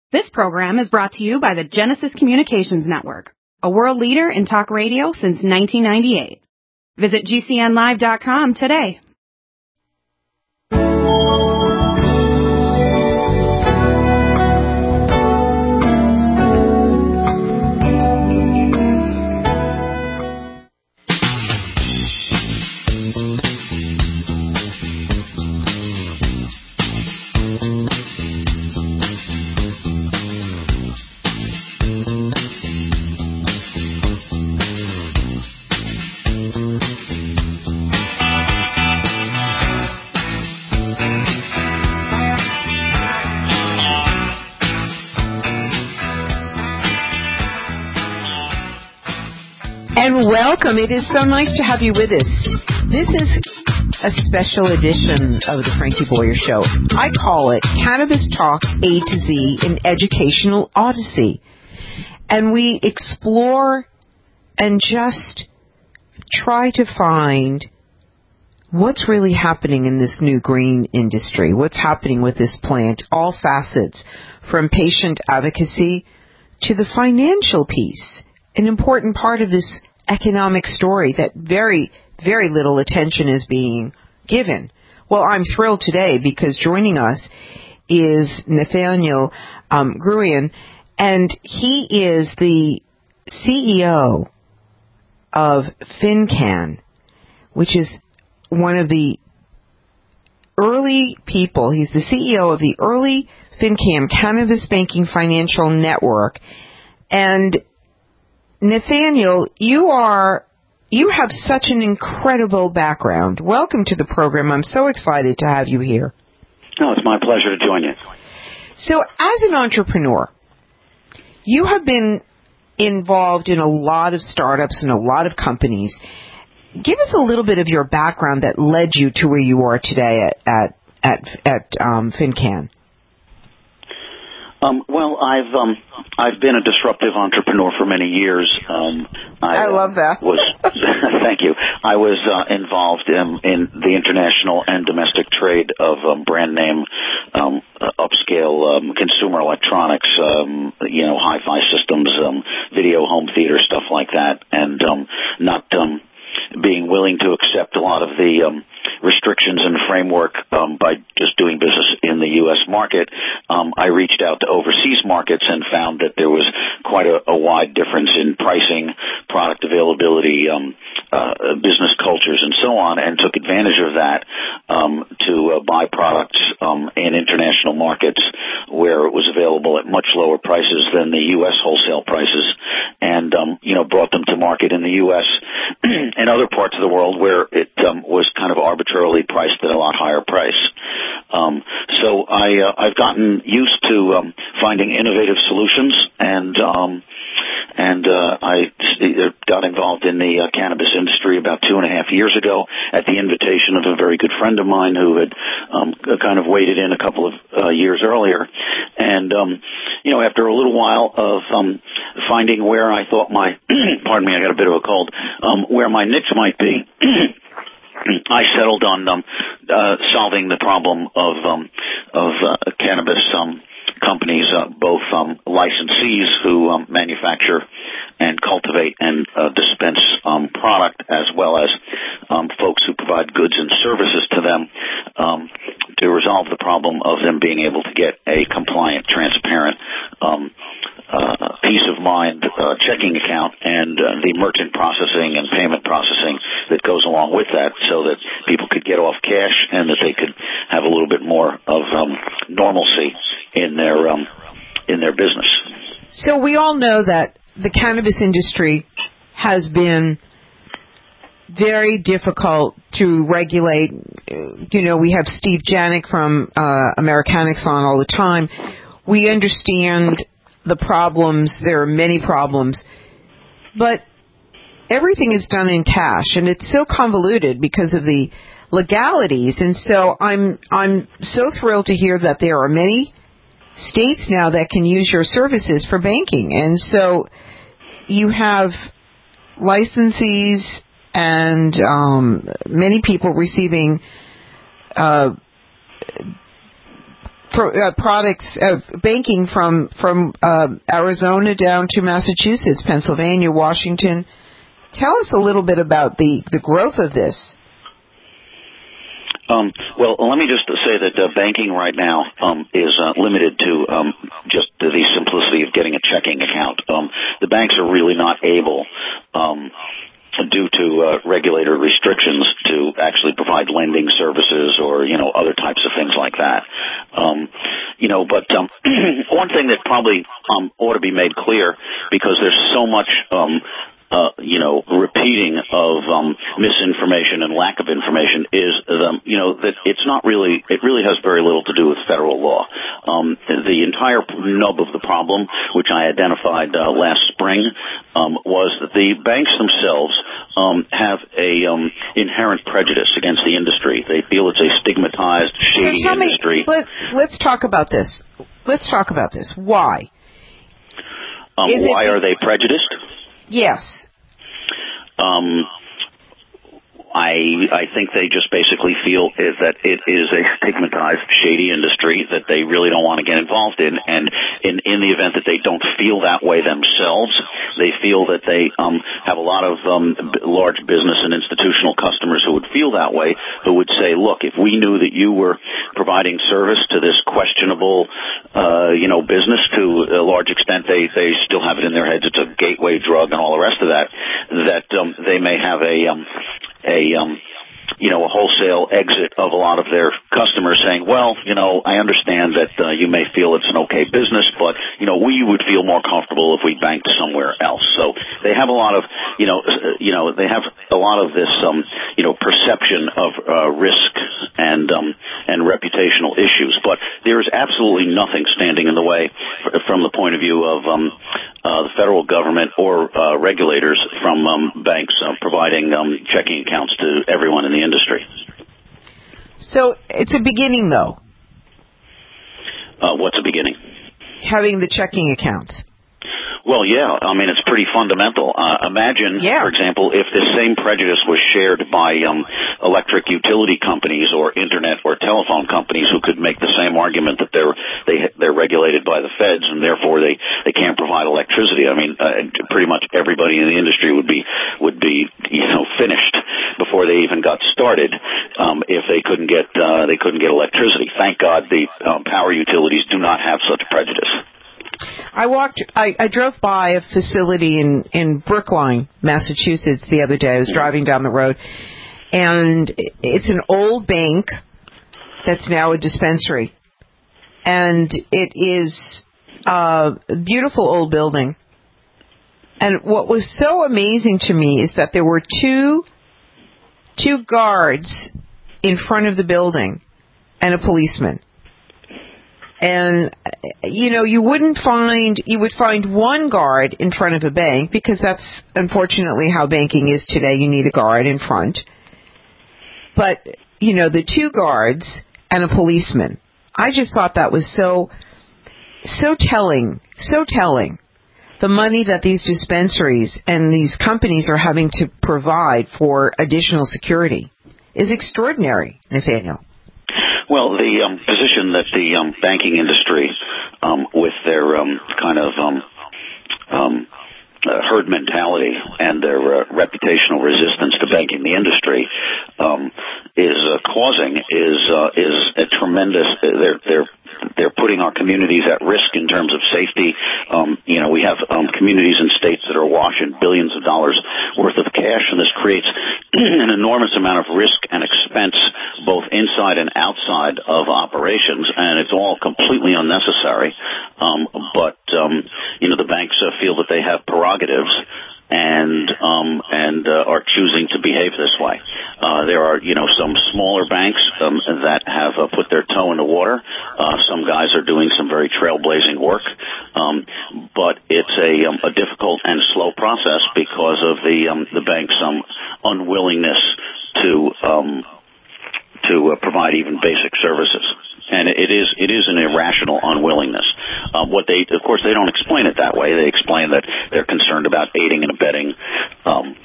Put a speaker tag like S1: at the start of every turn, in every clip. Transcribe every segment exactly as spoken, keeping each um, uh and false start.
S1: This program is brought to you by the Genesis Communications Network, a world leader in talk radio since nineteen ninety-eight. Visit G C N live dot com today.
S2: And welcome. It is so nice to have you with us. This is a special edition of the Frankie Boyer Show. I call it Cannabis Talk A to Z, an educational odyssey. And we explore and just try to find what's really happening in this new green industry, what's happening with this plant, all facets, from patient advocacy to the financial piece, an important part of this economic story that very, very little attention is being given. Well, I'm thrilled today because joining us is Nathaniel um, Gruyan, and he is the C E O of FinCan, which is one of the early people. He's the C E O of the early FinCan, Cannabis Banking Financial Network. And Nathaniel, you are, you have such an incredible background. Welcome to the program. I'm so excited to have you here.
S3: Oh, it's my pleasure to join you.
S2: So, as an entrepreneur, you have been involved in a lot of startups and a lot of companies. Give us a little bit of your background that led you to where you are today at at at, at um, FinCan.
S3: Um, well, I've um, I've been a disruptive entrepreneur for many years. Um,
S2: I, I love that.
S3: Was thank you. I was uh, involved in, in the international and domestic trade of um, brand name, um, uh, upscale um, consumer electronics, um, you know, hi-fi systems, um, video home theater stuff like that, and um, not um, being willing to accept a lot of the um, restrictions and framework um, by just doing business in the U S market. Um, I reached out to overseas markets and found that there was quite a, a wide difference in pricing, product availability, um, uh, business cultures, and so on, and took advantage of that um, to uh, buy products um, in international markets where it was available at much lower prices than the U S wholesale prices, and um, you know, brought them to market in the U S and other parts of the world where it um, was kind of arbitrarily priced at a lot higher price. Um, so I, uh, I've gotten used to um, finding innovative solutions, and um, and uh, I got involved in the uh, cannabis industry about two and a half years ago at the invitation of a very good friend of mine who had um, kind of waded in a couple of uh, years earlier. And, um, you know, after a little while of um, finding where I thought my, pardon me, I got a bit of a cold, um, where my niche might be, I settled on um, uh, solving the problem of um, of uh, cannabis um, companies, uh, both um, licensees who um, manufacture and cultivate and uh, dispense um, product, as well as um, folks who provide goods and services to them, um, to resolve the problem of them being able to get a compliant, transparent, um, uh, peace of mind uh, checking account, and uh, the merchant processing and payment processing that goes along with that, so that people could get off cash and that they could have a little bit more of um, normalcy in their um, in their business.
S2: So we all know that the cannabis industry has been very difficult to regulate. You know, we have Steve Janik from uh, Americanics on all the time. We understand the problems. There are many problems. But everything is done in cash, and it's so convoluted because of the legalities. And so I'm I'm so thrilled to hear that there are many states now that can use your services for banking. And so you have licensees and um, many people receiving uh, pro, uh, products of banking from from uh, Arizona down to Massachusetts, Pennsylvania, Washington. Tell us a little bit about the, the growth of this.
S3: Um, well, let me just say that uh, banking right now um, is uh, limited to um, just the simplicity of getting a checking account. Um, the banks are really not able, um, due to uh, regulator restrictions, to actually provide lending services or, you know, other types of things like that. Um, you know, but um, one thing that probably um, ought to be made clear, because there's so much um Uh, you know, repeating of um, misinformation and lack of information is, um, you know, that it's not really, it really has very little to do with federal law. Um, the entire nub of the problem, which I identified uh, last spring, um, was that the banks themselves um, have a um, inherent prejudice against the industry. They feel it's a stigmatized, shady
S2: so tell
S3: industry.
S2: Me, let, let's talk about this. Let's talk about this. Why?
S3: Um, why are they prejudiced?
S2: Yes.
S3: Um, I I think they just basically feel is that it is a stigmatized, shady industry that they really don't want to get involved in, and in in the event that they don't feel that way themselves, they feel that they um have a lot of um b- large business and institutional customers who would feel that way, who would say, look, if we knew that you were providing service to this questionable uh you know business, to a large extent they they still have it in their heads it's a gateway drug and all the rest of that, that um they may have a um a um you know a wholesale exit of a lot of their customers, saying, well, you know I understand that uh, you may feel it's an okay business, but you know we would feel more comfortable if we banked somewhere else. So they have a lot of you know uh, you know they have a lot of this um you know perception of uh, risk and um and reputational issues, but there is absolutely nothing standing in the way from the point of view of um uh, the federal government or uh, regulators from um, banks uh, providing um, checking accounts to everyone in the industry.
S2: So it's a beginning, though.
S3: Uh, what's a beginning?
S2: Having the checking accounts.
S3: Well, yeah. I mean, it's pretty fundamental. Uh, imagine,
S2: yeah.
S3: for example, if this same prejudice was shared by um, electric utility companies or internet or telephone companies, who could make the same argument that they're they, they're regulated by the feds and therefore they, they can't provide electricity. I mean, uh, pretty much everybody in the industry would be would be you know finished before they even got started um, if they couldn't get uh, they couldn't get electricity. Thank God the um, power utilities do not have such prejudice.
S2: I walked, I, I drove by a facility in, in Brookline, Massachusetts the other day. I was driving down the road, and it's an old bank that's now a dispensary. And it is a beautiful old building. And what was so amazing to me is that there were two, two guards in front of the building and a policeman. And, you know, you wouldn't find, you would find one guard in front of a bank, because that's unfortunately how banking is today. You need a guard in front. But, you know, the two guards and a policeman, I just thought that was so, so telling, so telling. The money that these dispensaries and these companies are having to provide for additional security is extraordinary, Nathaniel.
S3: Well, the um, position that the um, banking industry, um, with their um, kind of um, um, uh, herd mentality and their uh, reputational resistance to banking the industry, um, is uh, causing is uh, is a tremendous. They're they're they're putting our communities at risk in terms of safety. Um, you know, we have um, communities and states that are awash in billions of dollars worth of cash, and this creates an enormous amount of risk and expense, both inside and outside of operations, and it's all completely unnecessary. Um, but um, you know, the banks uh, feel that they have prerogatives and um, and uh, are choosing to behave this way. Uh, there are, you know, some smaller banks um, that have uh, put their toe in the water. Uh, some guys are doing some very trailblazing work, um, but it's a, um, a difficult and slow process because of the um, the bank's um, unwillingness to um, to uh, provide even basic services. And it is it is an irrational unwillingness. Um, what they, of course, they don't explain it that way. They explain that they're concerned about aiding and abetting um,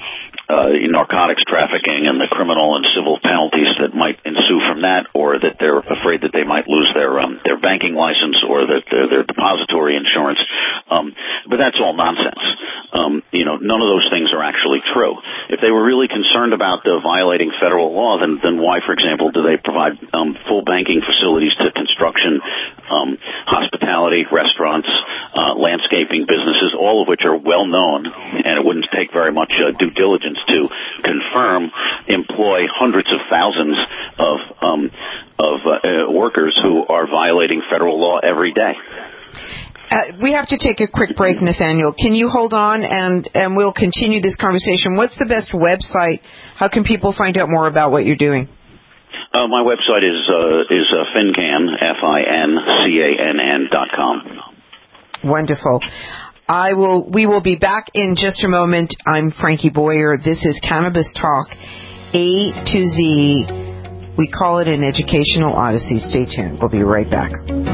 S3: uh, narcotics trafficking and the criminal and civil penalties that might ensue from that, or that they're afraid that they might lose their um, their banking license or that their, their depository insurance. Um, but that's all nonsense. Um, you know, none of those things are actually true. If they were really concerned about the violating federal law, then then why, for example, do they provide um, full banking facilities to construction, um, hospitality, restaurants, uh, landscaping businesses, all of which are well known, and it wouldn't take very much uh, due diligence to confirm, employ hundreds of thousands of um, of uh, uh, workers who are violating federal law every day.
S2: Uh, we have to take a quick break, Nathaniel. Can you hold on, and, and we'll continue this conversation. What's the best website? How can people find out more about what you're doing?
S3: Uh, my website is uh, is uh, fincan, F I N C A N N dot com.
S2: Wonderful. I will. We will be back in just a moment. I'm Frankie Boyer. This is Cannabis Talk, A to Z. We call it an educational odyssey. Stay tuned. We'll be right back.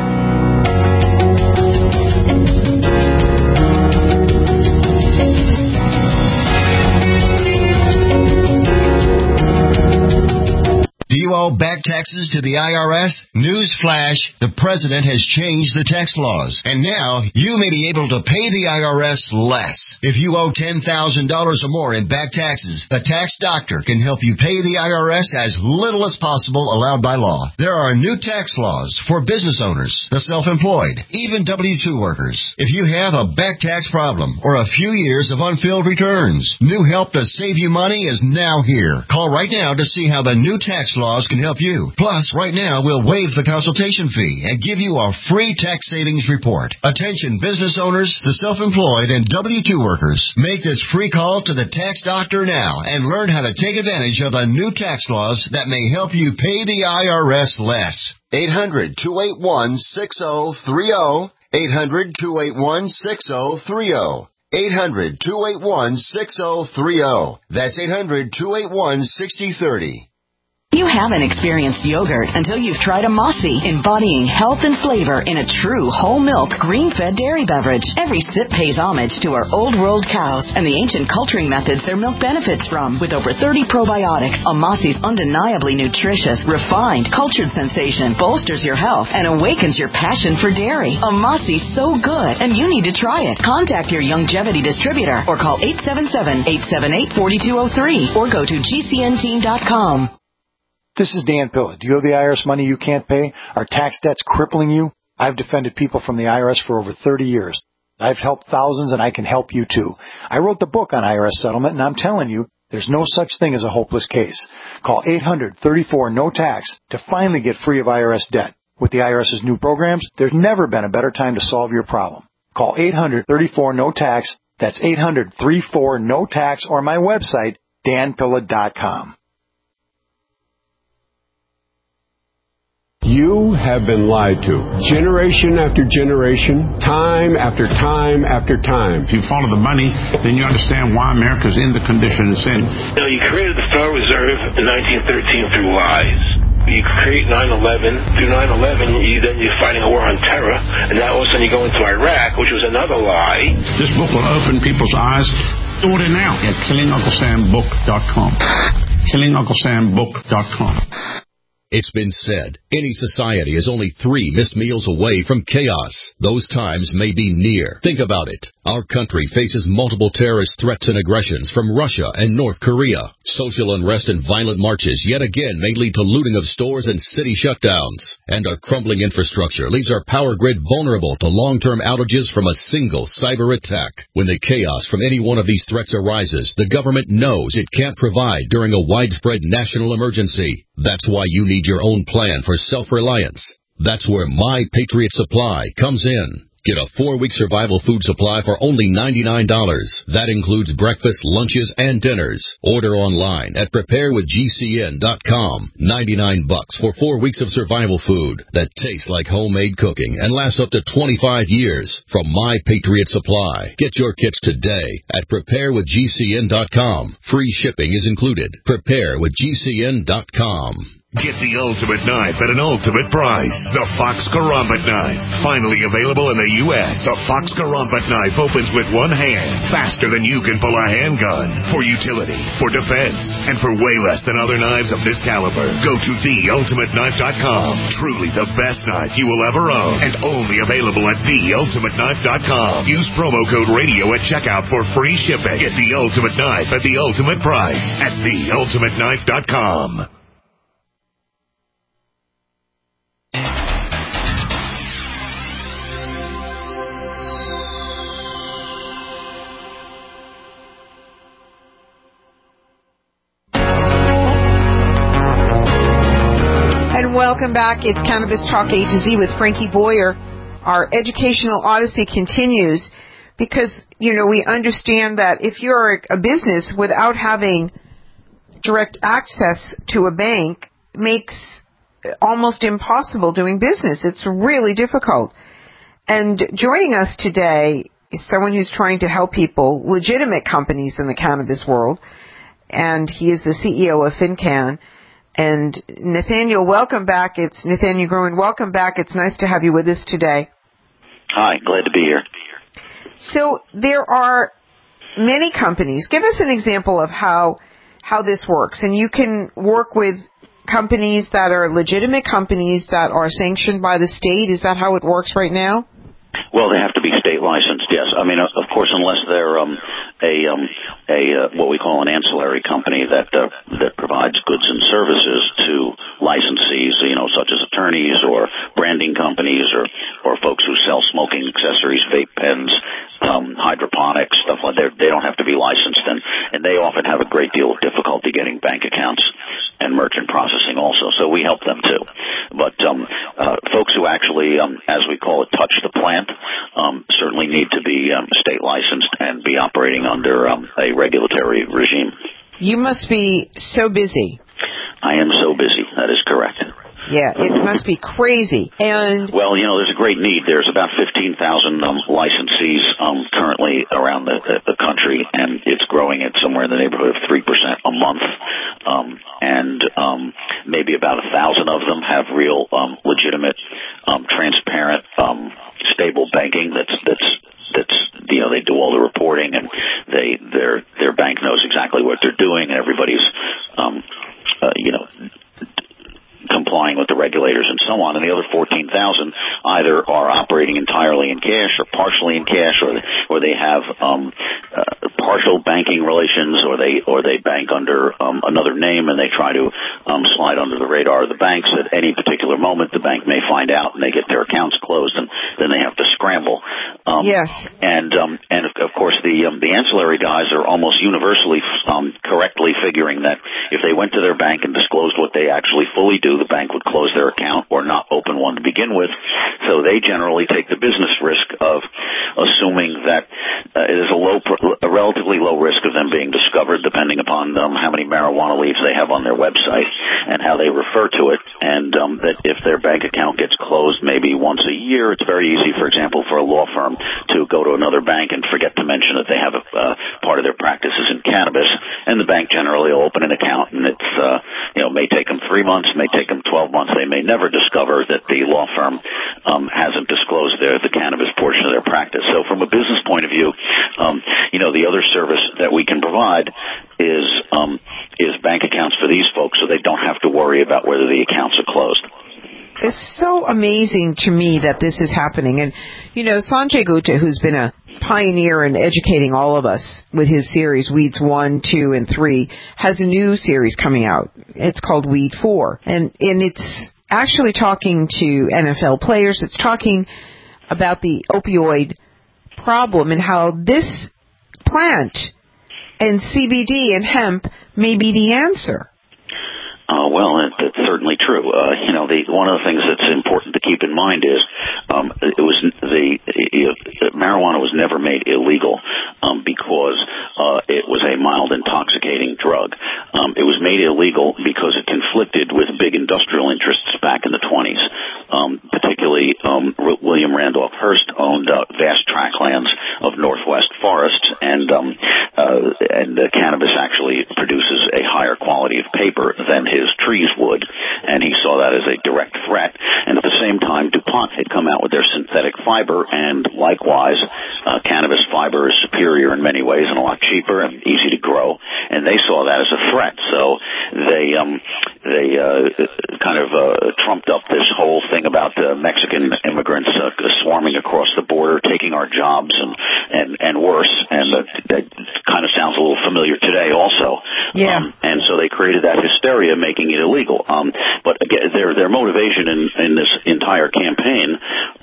S4: Do you owe back taxes to the I R S? News flash, the president has changed the tax laws, and now you may be able to pay the I R S less. If you owe ten thousand dollars or more in back taxes, the tax doctor can help you pay the I R S as little as possible allowed by law. There are new tax laws for business owners, the self-employed, even W two workers. If you have a back tax problem or a few years of unfilled returns, new help to save you money is now here. Call right now to see how the new tax laws can help you. Plus, right now, we'll waive the consultation fee and give you a free tax savings report. Attention business owners, the self-employed, and W two workers. Make this free call to the tax doctor now and learn how to take advantage of the new tax laws that may help you pay the I R S less. eight hundred, two eight one, six oh three oh. eight hundred, two eight one, six oh three oh. eight hundred, two eight one, six oh three oh. That's eight hundred, two eight one, six oh three oh.
S5: You haven't experienced yogurt until you've tried a Mossy, embodying health and flavor in a true whole milk, green-fed dairy beverage. Every sip pays homage to our old world cows and the ancient culturing methods their milk benefits from. With over thirty probiotics, a Mossy's undeniably nutritious, refined, cultured sensation bolsters your health and awakens your passion for dairy. A Mossy's so good, and you need to try it. Contact your Youngevity distributor or call eight seven seven, eight seven eight, four two zero three or go to G C N team dot com.
S6: This is Dan Pilla. Do you owe the I R S money you can't pay? Are tax debts crippling you? I've defended people from the I R S for over thirty years. I've helped thousands, and I can help you too. I wrote the book on I R S settlement, and I'm telling you, there's no such thing as a hopeless case. Call eight hundred, thirty-four, no tax to finally get free of I R S debt. With the IRS's new programs, there's never been a better time to solve your problem. Call eight hundred, thirty-four, no tax. That's eight hundred, thirty-four, no tax, or my website, dan pilla dot com.
S7: You have been lied to. Generation after generation, time after time after time.
S8: If you follow the money, then you understand why America's in the condition it's in.
S9: You know, you created the Federal Reserve in nineteen thirteen through lies. You create nine eleven. Through nine eleven, you, then you're fighting a war on terror. And now all of a sudden you go into Iraq, which was another lie.
S8: This book will open people's eyes. Order now at killing uncle sam book dot com. killing uncle sam book dot com.
S10: It's been said, any society is only three missed meals away from chaos. Those times may be near. Think about it. Our country faces multiple terrorist threats and aggressions from Russia and North Korea. Social unrest and violent marches yet again may lead to looting of stores and city shutdowns. And our crumbling infrastructure leaves our power grid vulnerable to long-term outages from a single cyber attack. When the chaos from any one of these threats arises, the government knows it can't provide during a widespread national emergency. That's why you need your own plan for self-reliance. That's where My Patriot Supply comes in. Get a four-week survival food supply for only ninety-nine dollars. That includes breakfast, lunches, and dinners. Order online at prepare with G C N dot com. ninety-nine bucks for four weeks of survival food that tastes like homemade cooking and lasts up to twenty-five years from My Patriot Supply. Get your kits today at prepare with G C N dot com. Free shipping is included. prepare with G C N dot com.
S11: Get the ultimate knife at an ultimate price. The Fox Karambit knife. Finally available in the U S, the Fox Karambit knife opens with one hand, faster than you can pull a handgun. For utility, for defense, and for way less than other knives of this caliber. Go to the ultimate knife dot com. Truly the best knife you will ever own, and only available at the ultimate knife dot com. Use promo code radio at checkout for free shipping. Get the ultimate knife at the ultimate price at the ultimate knife dot com.
S2: Welcome back. It's Cannabis Talk A to Z with Frankie Boyer. Our educational odyssey continues because, you know, we understand that if you're a business without having direct access to a bank, it makes almost impossible doing business. It's really difficult. And joining us today is someone who's trying to help people, legitimate companies in the cannabis world, and he is the C E O of FinCan. And Nathaniel, welcome back. It's Nathaniel Gruen. Welcome back. It's nice to have you with us today.
S3: Hi, glad to be here.
S2: So there are many companies. Give us an example of how how this works. And you can work with companies that are legitimate companies that are sanctioned by the state. Is that how it works right now?
S3: Well, they have to be state licensed, yes. I mean, of course, unless they're um, a um, a uh, what we call an ancillary company that uh, that provides goods and services to licensees, you know, such as attorneys or branding companies or or folks who sell smoking accessories, vape pens, um, hydroponics, stuff like that. They don't have to be licensed, and and they often have a great deal of difficulty getting bank accounts and merchant processing also. So we help them too. But um, uh, folks who actually, um, as we call it, touch the plant, um, certainly need to be um, state licensed and be operating under um, a regulatory regime.
S2: You must be so busy.
S3: I am so busy. That is correct.
S2: Yeah, it must be crazy. And
S3: well, you know, there's a great need. There's about fifteen thousand um, licensees um, currently around the, the, the country, and it's growing at somewhere in the neighborhood of three percent a month. Um, and um, maybe about a thousand of them have real, um, legitimate, um, transparent, um, stable banking. That's that's that's you know they do all the reporting, and they their their bank knows exactly what they're doing, and everybody's um, uh, you know. complying with the regulators and so on. And the other fourteen thousand either are operating entirely in cash or partially in cash, or they, or they have um, uh, partial banking relations, or they or they bank under um, another name, and they try to um, slide under the radar of the banks. At any particular moment, the bank may find out, and they get their accounts closed, and then they have to scramble. Um,
S2: yes.
S3: And um, and of course, the um, the ancillary guys are almost universally um, correctly figuring that if they went to their bank and disclosed what they actually fully do, the bank would close their account or not open one to begin with. So they generally take the business risk of assuming that uh, it is a low, a relatively low risk of them being discovered, depending upon um, how many marijuana leaves they have on their website and how they refer to it. And um, that if their bank account gets closed maybe once a year, it's very easy, for example, for a law firm to go to another bank and forget to mention that they have a uh, part of their practices in cannabis, and the bank generally will open an account, and it's uh, you know may take them three months, may take them twelve months. They may never discover that the law firm um, hasn't disclosed their the cannabis portion of their practice. So from a business point of view, um, you know, the other service that we can provide is um, is bank accounts for these folks, so they don't have to worry about whether the accounts are closed.
S2: It's so amazing to me that this is happening. And, you know, Sanjay Gupta, who's been a pioneer in educating all of us with his series, Weeds one, two, and three, has a new series coming out. It's called Weed four. And, and it's actually talking to N F L players. It's talking about the opioid problem and how this plant and C B D and hemp may be the answer.
S3: Uh, well, it, it's certainly true. Uh, you know, the, one of the things that's important to keep in mind is um, it was the it, marijuana was never made illegal um, because uh, it was a mild intoxicating drug. Um, it was made illegal because it conflicted with big industrial interests back in the twenties. Um, particularly, um, William Randolph Hearst owned uh, vast tracklands of northwest forests, and um, uh, and uh, cannabis actually produces a higher quality of paper than his trees would, realize uh, cannabis fiber is superior in many ways and a lot cheaper and easy to grow, and they saw that as a threat. So they um, they uh, kind of uh, trumped up this whole thing about uh, Mexican immigrants uh, swarming across the border, taking our jobs, and and, and worse. And uh, that kind of sounds a little familiar today, also.
S2: Yeah.
S3: Um, and so they created that hysteria, making it illegal. Um, but again, their their motivation in, in this entire campaign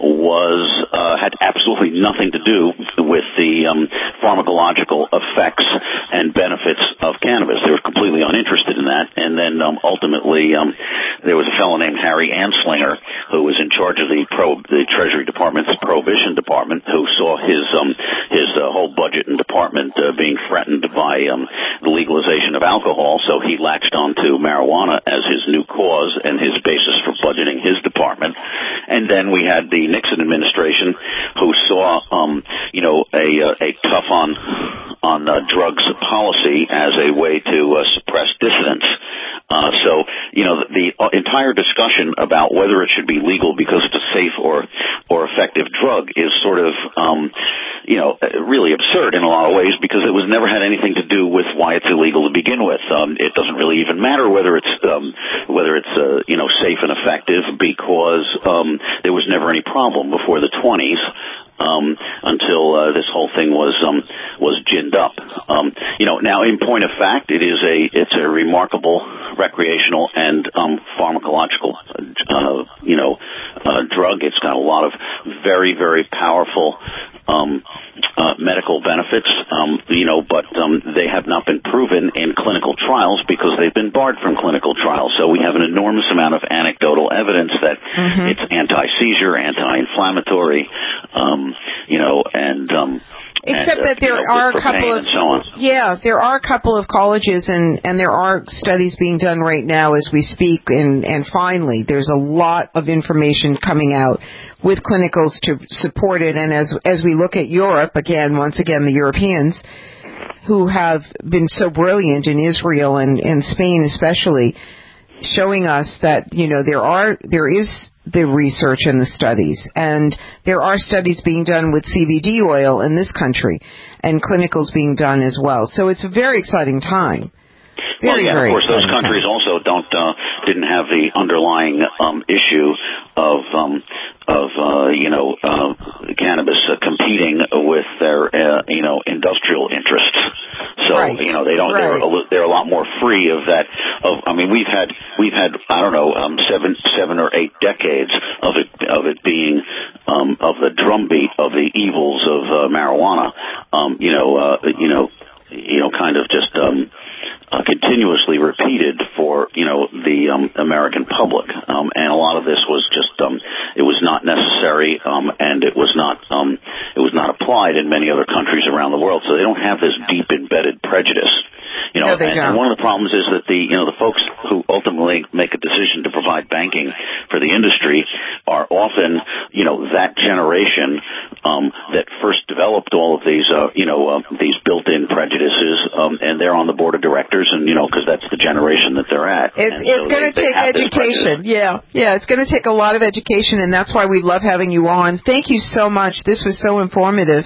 S3: was uh, had absolutely nothing to do with the um, pharmacological effects and benefits of cannabis. They were completely uninterested in that. And then um, ultimately, um, there was a fellow named Harry Anslinger who was in charge of the pro the Treasury Department's Prohibition Department, who saw his um, his uh, whole budget and department uh, being threatened by um, the legalization of alcohol. So he latched onto marijuana as his new cause and his basis for budgeting his department. And then we had the Nixon administration, who saw, um, you know, a, a tough on on uh, drugs policy as a way to uh, suppress dissidents. Uh, so, you know, the, the entire discussion about whether it should be legal because it's a safe or or effective drug is sort of, um, you know, really absurd in a lot of ways, because it was never had anything to do with why it's illegal to begin with. Um, it doesn't really even matter whether it's um, whether it's uh, you know, safe and effective, because um, there was never any problem before the twenties. Um, until uh, this whole thing was um, was ginned up. Um, you know, now in point of fact, it is a it's a remarkable recreational and um, pharmacological uh, you know uh, drug. It's got a lot of very very powerful um, uh, medical benefits. Um, you know, but um, they have not been proven in clinical trials because they've been barred from clinical trials. So we have an enormous amount of anecdotal evidence that mm-hmm. it's anti-seizure, anti-inflammatory. Um, You know, and um,
S2: except
S3: and, uh,
S2: that there
S3: you know,
S2: are a couple of
S3: so
S2: yeah, there are a couple of colleges, and and there are studies being done right now as we speak, and and finally, there's a lot of information coming out with clinicals to support it. And as as we look at Europe again, once again, the Europeans who have been so brilliant in Israel and and Spain especially, showing us that, you know, there are there is the research and the studies, and there are studies being done with C B D oil in this country, and clinicals being done as well. So it's a very exciting time. Very,
S3: well, yeah,
S2: very
S3: of course, those
S2: time.
S3: countries also don't uh, didn't have the underlying um, issue of um, of uh, you know uh, cannabis uh, competing with their uh, you know industrial interests. So
S2: right.
S3: you know they don't.
S2: Right.
S3: They're a, they're a lot more free of that. Of I mean, we've had we've had I don't know um, seven seven or eight decades of it of it being um, of the drumbeat of the evils of uh, marijuana. Um, you know uh, you know you know kind of just. Um, Uh, continuously repeated for, you know, the um, American public. Um, and a lot of this was just, um, it was not necessary, um, and it was not, um, it was not applied in many other countries around the world. So they don't have this deep embedded prejudice. You know,
S2: no,
S3: and, and one of the problems is that the, you know, the folks who ultimately make a decision to provide banking for the industry are often, you know, that generation, um, that first developed all of these, uh, you know, uh, these built-in prejudices, um, and they're on the board of directors, and, you know, because that's the generation that they're at.
S2: It's,
S3: and
S2: it's
S3: so
S2: going to take education. Yeah, yeah, it's going to take a lot of education, and that's why we love having you on. Thank you so much. This was so informative.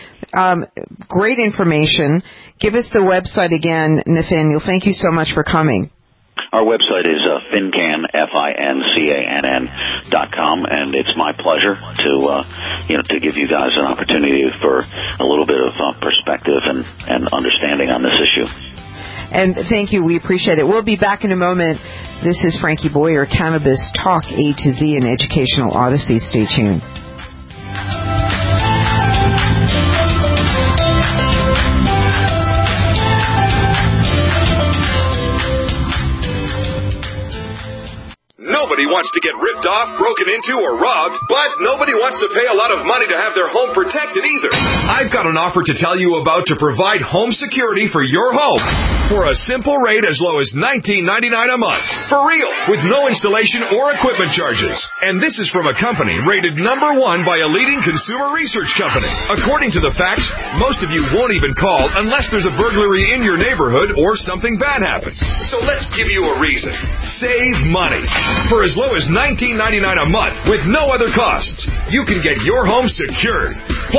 S2: Um, great information. Give us the website again, Nathaniel. Thank you so much for coming.
S3: Our website is uh, fincan, F I N C A N N dot com, and it's my pleasure to, uh, you know, to give you guys an opportunity for a little bit of uh, perspective and, and understanding on this issue.
S2: And thank you. We appreciate it. We'll be back in a moment. This is Frankie Boyer, Cannabis Talk A to Z, and Educational Odyssey. Stay tuned.
S12: Nobody wants to get ripped off, broken into, or robbed, but nobody wants to pay a lot of money to have their home protected either. I've got an offer to tell you about to provide home security for your home for a simple rate as low as nineteen ninety-nine dollars a month. For real, with no installation or equipment charges. And this is from a company rated number one by a leading consumer research company. According to the facts, most of you won't even call unless there's a burglary in your neighborhood or something bad happens. So let's give you a reason. Save money. For as low as nineteen ninety-nine dollars a month with no other costs, you can get your home secured. Plus,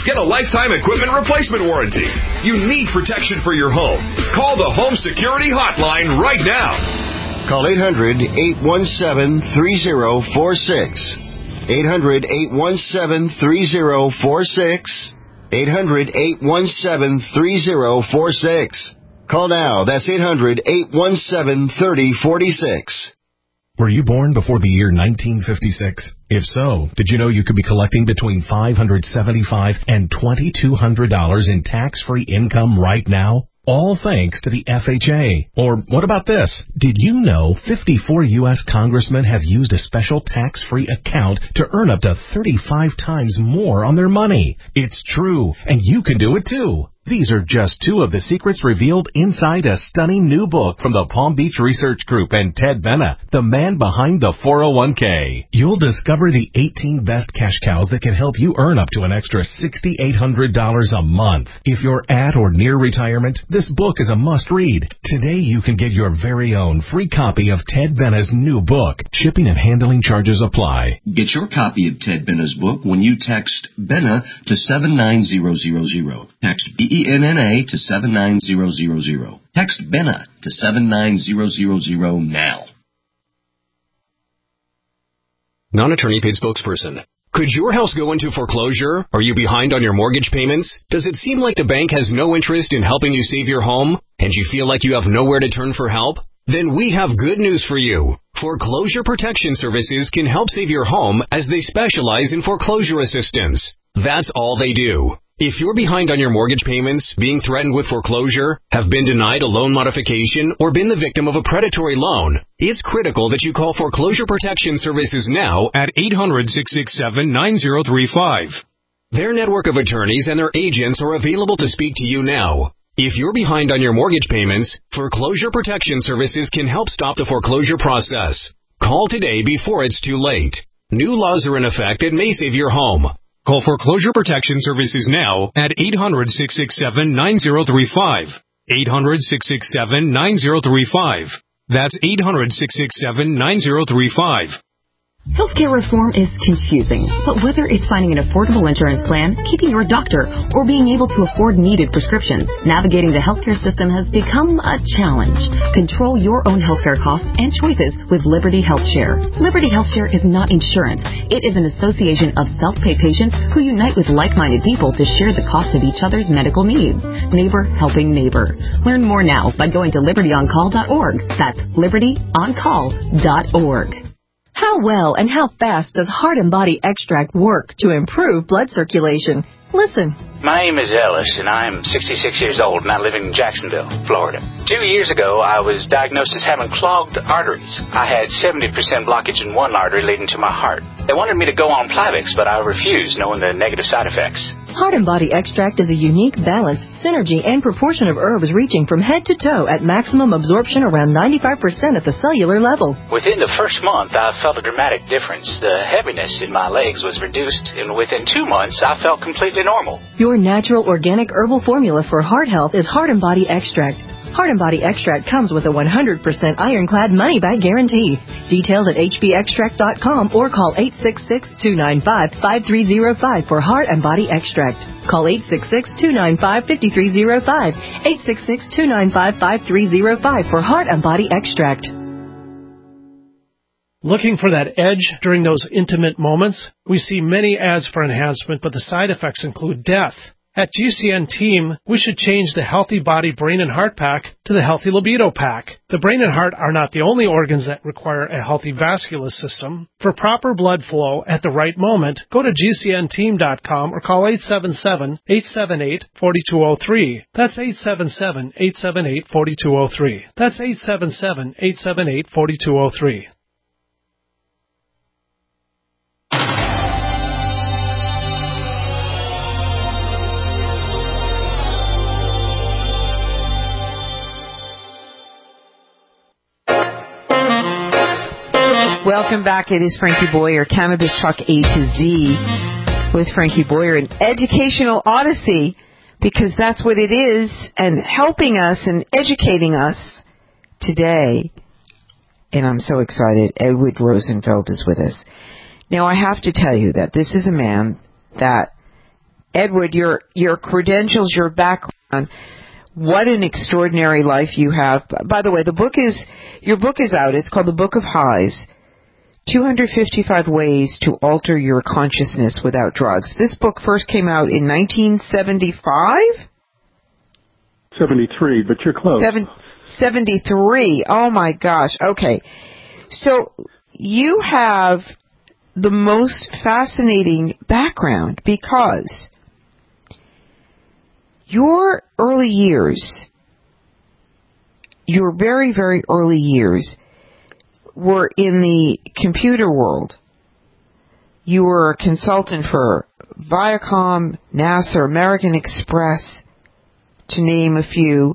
S12: get a lifetime equipment replacement warranty. You need protection for your home. Call the Home Security Hotline right now.
S4: Call eight hundred, eight one seven, three zero four six. eight hundred, eight one seven, three zero four six. eight hundred, eight one seven, three zero four six. Call now. That's eight hundred, eight one seven, three zero four six.
S13: Were you born before the year nineteen fifty-six? If so, did you know you could be collecting between five hundred seventy-five dollars and twenty-two hundred dollars in tax-free income right now? All thanks to the F H A. Or what about this? Did you know fifty-four U S congressmen have used a special tax-free account to earn up to thirty-five times more on their money? It's true, and you can do it too. These are just two of the secrets revealed inside a stunning new book from the Palm Beach Research Group and Ted Benna, the man behind the four oh one k. You'll discover the eighteen best cash cows that can help you earn up to an extra six thousand eight hundred dollars a month. If you're at or near retirement, this book is a must-read. Today you can get your very own free copy of Ted Benna's new book. Shipping and handling charges apply.
S14: Get your copy of Ted Benna's book when you text Benna to seven nine zero zero zero. Text B E N N A to seven nine zero zero zero. Text Benna to seven nine zero zero zero now.
S15: Non-attorney paid spokesperson. Could your house go into foreclosure? Are you behind on your mortgage payments? Does it seem like the bank has no interest in helping you save your home, and you feel like you have nowhere to turn for help? Then we have good news for you. Foreclosure Protection Services can help save your home as they specialize in foreclosure assistance. That's all they do. If you're behind on your mortgage payments, being threatened with foreclosure, have been denied a loan modification, or been the victim of a predatory loan, it's critical that you call Foreclosure Protection Services now at eight hundred, six six seven, nine zero three five. Their network of attorneys and their agents are available to speak to you now. If you're behind on your mortgage payments, Foreclosure Protection Services can help stop the foreclosure process. Call today before it's too late. New laws are in effect that may save your home. Call Foreclosure Protection Services now at eight hundred, six six seven, nine zero three five. eight hundred, six six seven, nine zero three five. That's eight hundred, six six seven, nine zero three five.
S16: Healthcare reform is confusing, but whether it's finding an affordable insurance plan, keeping your doctor, or being able to afford needed prescriptions, navigating the healthcare system has become a challenge. Control your own healthcare costs and choices with Liberty HealthShare. Liberty HealthShare is not insurance. It is an association of self-pay patients who unite with like-minded people to share the cost of each other's medical needs. Neighbor helping neighbor. Learn more now by going to liberty on call dot org. That's liberty on call dot org.
S17: How well and how fast does Heart and Body Extract work to improve blood circulation? Listen.
S18: My name is Ellis, and I'm sixty-six years old, and I live in Jacksonville, Florida. Two years ago, I was diagnosed as having clogged arteries. I had seventy percent blockage in one artery leading to my heart. They wanted me to go on Plavix, but I refused, knowing the negative side effects.
S17: Heart and Body Extract is a unique balance, synergy, and proportion of herbs reaching from head to toe at maximum absorption around ninety-five percent at the cellular level.
S18: Within the first month, I felt a dramatic difference. The heaviness in my legs was reduced, and within two months, I felt completely normal.
S17: Your natural organic herbal formula for heart health is Heart and Body Extract. Heart and Body Extract comes with a one hundred percent ironclad money-back guarantee. Details at h b extract dot com or call eight six six, two nine five, five three zero five for Heart and Body Extract. Call eight six six, two nine five, five three zero five, eight six six, two nine five, five three zero five for Heart and Body Extract.
S19: Looking for that edge during those intimate moments? We see many ads for enhancement, but the side effects include death. At G C N Team, we should change the Healthy Body Brain and Heart Pack to the Healthy Libido Pack. The brain and heart are not the only organs that require a healthy vascular system. For proper blood flow at the right moment, go to G C N team dot com or call eight seven seven, eight seven eight, four two zero three. That's eight seven seven, eight seven eight, four two zero three. That's eight seven seven, eight seven eight, four two zero three.
S2: Welcome back. It is Frankie Boyer, Cannabis Talk A to Z with Frankie Boyer, an educational odyssey, because that's what it is, and helping us and educating us today. And I'm so excited. Edward Rosenfeld is with us. Now, I have to tell you that this is a man that Edward, your your credentials, your background, what an extraordinary life you have. By the way, the book is, your book is out. It's called The Book of Highs, two hundred fifty-five Ways to Alter Your Consciousness Without Drugs. This book first came out in nineteen seventy-five?
S20: seventy-three, but you're close.
S2: Seven, seventy-three. Oh, my gosh. Okay. So you have the most fascinating background because your early years, your very, very early years were in the computer world. You were a consultant for Viacom, NASA, American Express, to name a few.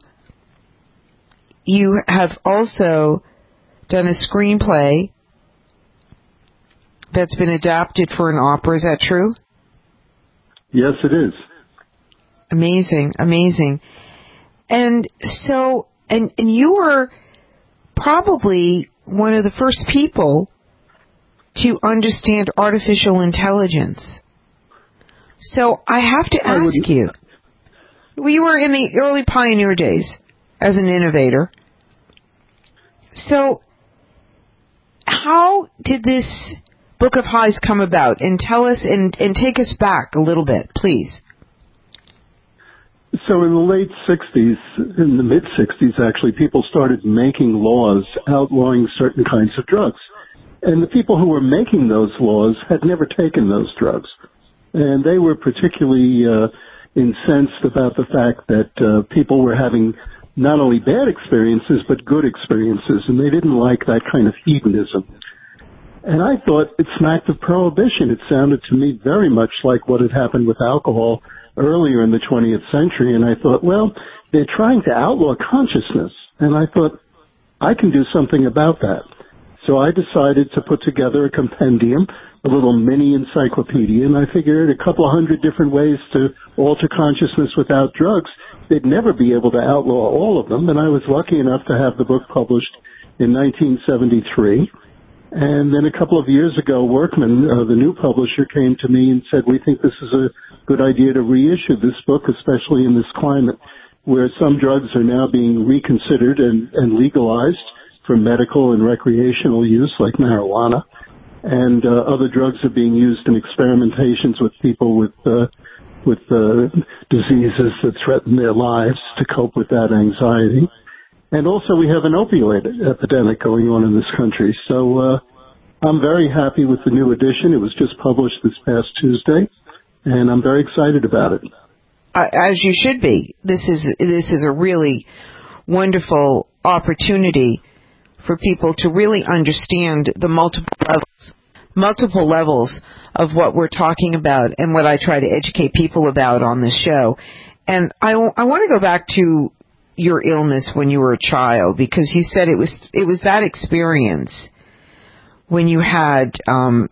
S2: You have also done a screenplay that's been adapted for an opera. Is that true?
S20: Yes, it is.
S2: Amazing, amazing. And so, and, and you were probably one of the first people to understand artificial intelligence. So I have to ask you, we were in the early pioneer days as an innovator. So how did this Book of Highs come about? And tell us and, and take us back a little bit, please.
S20: So in the late sixties, in the mid-sixties actually, people started making laws outlawing certain kinds of drugs. And the people who were making those laws had never taken those drugs. And they were particularly uh, incensed about the fact that uh, people were having not only bad experiences, but good experiences. And they didn't like that kind of hedonism. And I thought it smacked of prohibition. It sounded to me very much like what had happened with alcohol earlier in the twentieth century, and I thought, well, they're trying to outlaw consciousness, and I thought, I can do something about that. So I decided to put together a compendium, a little mini encyclopedia, and I figured a couple of hundred different ways to alter consciousness without drugs. They'd never be able to outlaw all of them, and I was lucky enough to have the book published in nineteen seventy-three. And then a couple of years ago, Workman, uh, the new publisher, came to me and said, we think this is a good idea to reissue this book, especially in this climate where some drugs are now being reconsidered and, and legalized for medical and recreational use, like marijuana. And uh, other drugs are being used in experimentations with people with uh, with uh, diseases that threaten their lives to cope with that anxiety. And also we have an opioid epidemic going on in this country. So uh, I'm very happy with the new edition. It was just published this past Tuesday, and I'm very excited about it.
S2: Uh, as you should be. This is this is a really wonderful opportunity for people to really understand the multiple levels, multiple levels of what we're talking about and what I try to educate people about on this show. And I, I want to go back to your illness when you were a child, because you said it was it was that experience when you had um,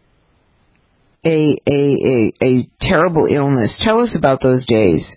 S2: a, a a a terrible illness. Tell us about those days.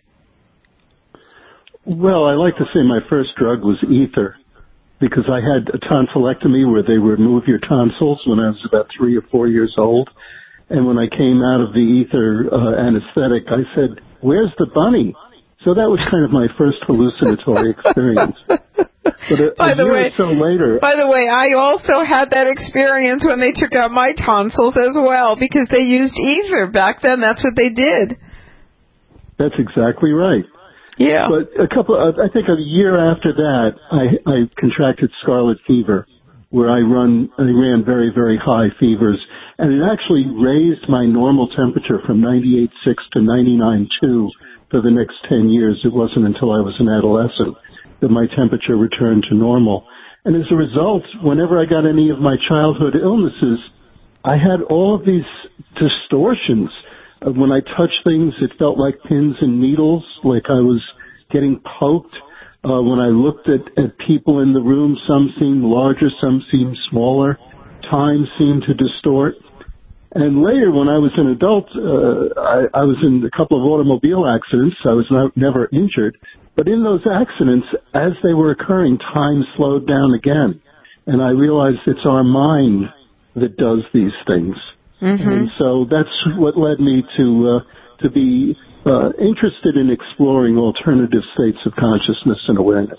S20: Well, I like to say my first drug was ether, because I had a tonsillectomy where they remove your tonsils when I was about three or four years old. And when I came out of the ether uh, anesthetic, I said, "Where's the bunny?" So that was kind of my first hallucinatory experience. But a,
S2: by
S20: a
S2: the
S20: year
S2: way,
S20: or so later...
S2: By the way, I also had that experience when they took out my tonsils as well, because they used ether. Back then, that's what they did.
S20: That's exactly right.
S2: Yeah.
S20: But a couple, of, I think a year after that, I, I contracted scarlet fever, where I run, I ran very, very high fevers, and it actually raised my normal temperature from ninety-eight point six to ninety-nine point two. For the next ten years. It wasn't until I was an adolescent that my temperature returned to normal. And as a result, whenever I got any of my childhood illnesses, I had all of these distortions. Uh, when I touched things, it felt like pins and needles, like I was getting poked. Uh, when I looked at, at people in the room, some seemed larger, some seemed smaller. Time seemed to distort. And later, when I was an adult, uh, I, I was in a couple of automobile accidents. I was not, never injured. But in those accidents, as they were occurring, time slowed down again. And I realized it's our mind that does these things. Mm-hmm. And so that's what led me to uh, to be uh, interested in exploring alternative states of consciousness and awareness.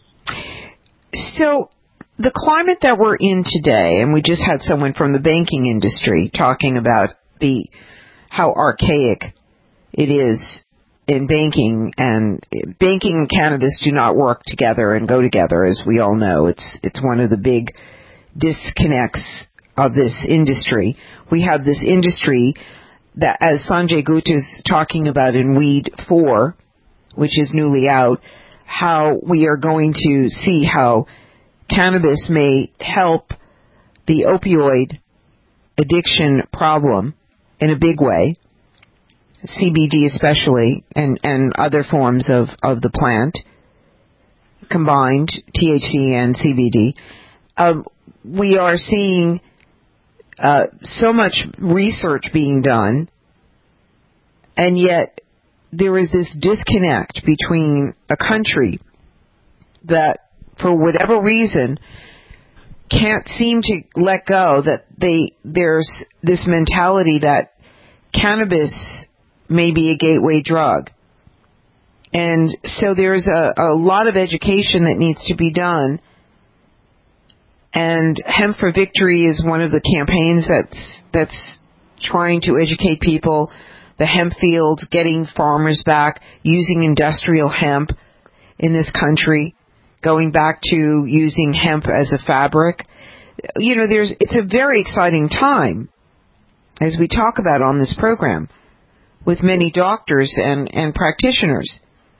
S2: So the climate that we're in today, and we just had someone from the banking industry talking about the how archaic it is in banking, and banking and cannabis do not work together and go together, as we all know. It's it's one of the big disconnects of this industry. We have this industry that, as Sanjay Gupta is talking about in Weed four, which is newly out, how we are going to see how cannabis may help the opioid addiction problem in a big way, C B D especially, and, and other forms of, of the plant, combined, T H C and C B D. Um, we are seeing uh, so much research being done, and yet there is this disconnect between a country that, for whatever reason, can't seem to let go, that they there's this mentality that cannabis may be a gateway drug. And so there's a, a lot of education that needs to be done. And Hemp for Victory is one of the campaigns that's that's trying to educate people. The hemp fields, getting farmers back, using industrial hemp in this country, going back to using hemp as a fabric. You know, there's it's a very exciting time, as we talk about on this program, with many doctors and, and practitioners.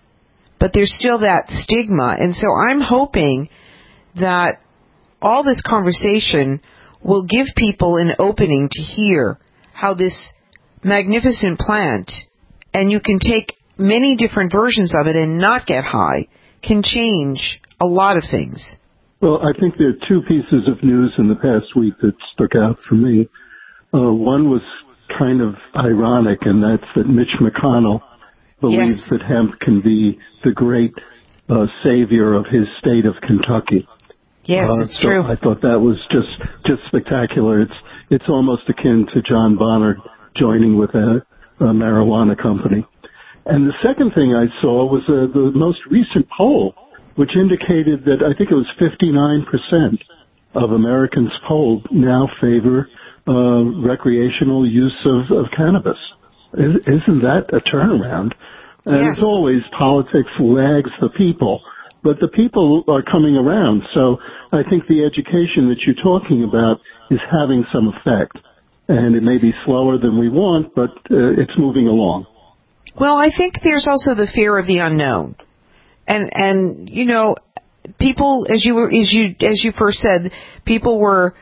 S2: But there's still that stigma. And so I'm hoping that all this conversation will give people an opening to hear how this magnificent plant, and you can take many different versions of it and not get high, can change a lot of things.
S20: Well, I think there are two pieces of news in the past week that stuck out for me. Uh, one was kind of ironic, and that's that Mitch McConnell believes yes. that hemp can be the great uh, savior of his state of Kentucky.
S2: Yes, uh, it's
S20: so
S2: true.
S20: I thought that was just just spectacular. It's it's almost akin to John Bonner joining with a, a marijuana company. And the second thing I saw was uh, the most recent poll, which indicated that I think it was fifty-nine percent of Americans polled now favor uh, recreational use of, of cannabis. Isn't that a turnaround? And
S2: yes.
S20: as always, politics lags the people, but the people are coming around. So I think the education that you're talking about is having some effect. And it may be slower than we want, but uh, it's moving along.
S2: Well, I think there's also the fear of the unknown. And, and you know, people, as you were, as you, as you first said, people were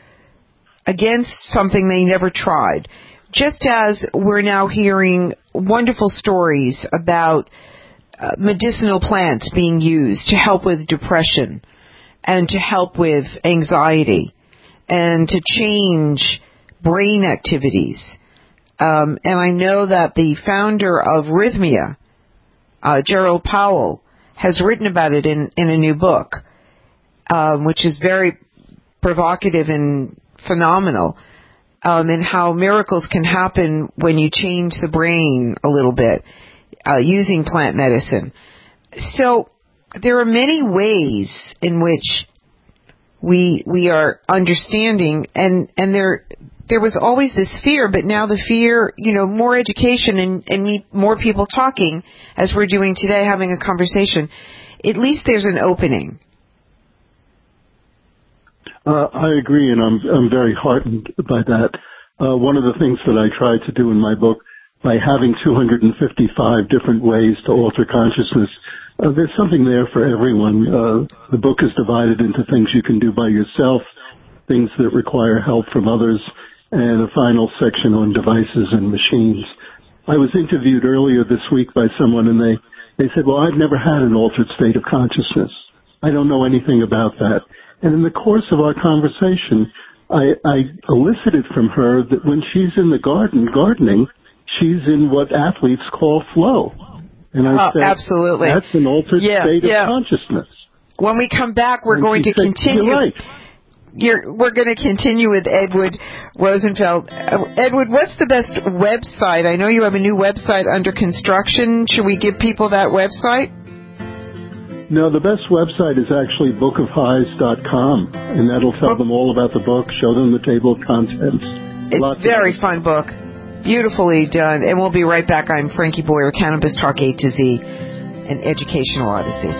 S2: against something they never tried. Just as we're now hearing wonderful stories about uh, medicinal plants being used to help with depression and to help with anxiety and to change brain activities. Um, and I know that the founder of Rhythmia, uh, Gerald Powell, has written about it in, in a new book, um, which is very provocative and phenomenal. Um, and how miracles can happen when you change the brain a little bit, uh, using plant medicine. So there are many ways in which we we are understanding, and, and there there was always this fear, but now the fear, you know, more education and, and me, more people talking, as we're doing today, having a conversation, at least there's an opening.
S20: Uh, I agree, and I'm I'm very heartened by that. Uh, one of the things that I tried to do in my book, by having two hundred fifty-five different ways to alter consciousness, uh, there's something there for everyone. Uh, the book is divided into things you can do by yourself, things that require help from others, and a final section on devices and machines. I was interviewed earlier this week by someone, and they, they said, well, I've never had an altered state of consciousness. I don't know anything about that. And in the course of our conversation, I, I elicited from her that when she's in the garden gardening, she's in what athletes call flow. And I
S2: oh,
S20: said,
S2: absolutely.
S20: That's an altered
S2: yeah,
S20: state
S2: yeah.
S20: of consciousness.
S2: When we come back, we're
S20: and
S2: going to
S20: said,
S2: continue.
S20: You're right.
S2: you're, we're going to continue with Edward Rosenfeld. Uh, Edward, what's the best website? I know you have a new website under construction. Should we give people that website?
S20: No, the best website is actually book of highs dot com, and that'll tell them all about the book, show them the table of contents.
S2: It's a very fun book. Beautifully done. And we'll be right back. I'm Frankie Boyer, Cannabis Talk A to Z, an educational odyssey.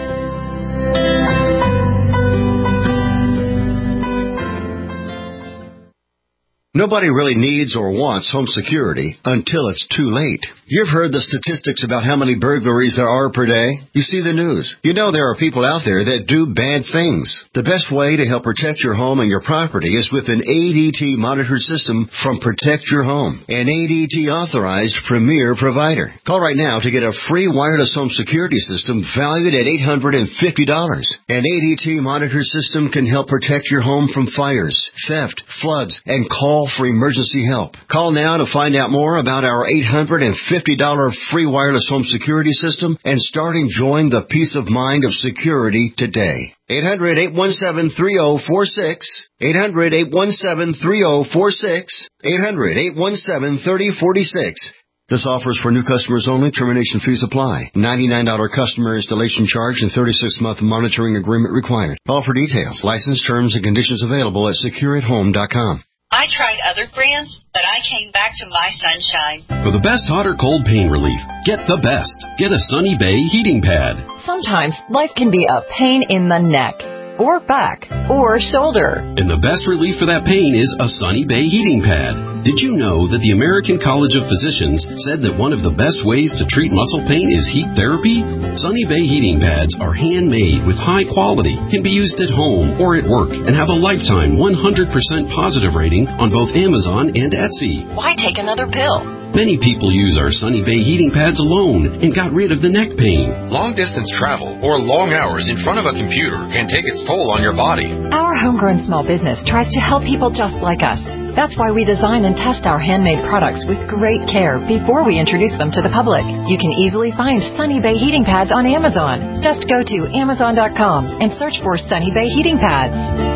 S4: Nobody really needs or wants home security until it's too late. You've heard the statistics about how many burglaries there are per day. You see the news. You know there are people out there that do bad things. The best way to help protect your home and your property is with an A D T monitored system from Protect Your Home, an A D T authorized premier provider. Call right now to get a free wireless home security system valued at eight hundred fifty dollars. An A D T monitored system can help protect your home from fires, theft, floods, and call for emergency help. Call now to find out more about our eight hundred fifty dollars free wireless home security system and start enjoying the peace of mind of security today. eight hundred, eight one seven, three oh four six. eight hundred, eight one seven, three oh four six. eight hundred, eight one seven, three oh four six. This offer is for new customers only. Termination fees apply. ninety-nine dollars customer installation charge and thirty-six month monitoring agreement required. All for details, license terms, and conditions available at secure at home dot com.
S21: I tried other brands, but I came back to My Sunshine.
S22: For the best hot or cold pain relief, get the best. Get a Sunny Bay heating pad.
S23: Sometimes life can be a pain in the neck, or back, or shoulder.
S22: And the best relief for that pain is a Sunny Bay heating pad. Did you know that the American College of Physicians said that one of the best ways to treat muscle pain is heat therapy? Sunny Bay heating pads are handmade with high quality, can be used at home or at work, and have a lifetime one hundred percent positive rating on both Amazon and Etsy.
S23: Why take another pill?
S22: Many people use our Sunny Bay heating pads alone and got rid of the neck pain.
S24: Long-distance travel or long hours in front of a computer can take its toll on your body.
S23: Our homegrown small business tries to help people just like us. That's why we design and test our handmade products with great care before we introduce them to the public. You can easily find Sunny Bay heating pads on Amazon. Just go to amazon dot com and search for Sunny Bay heating pads.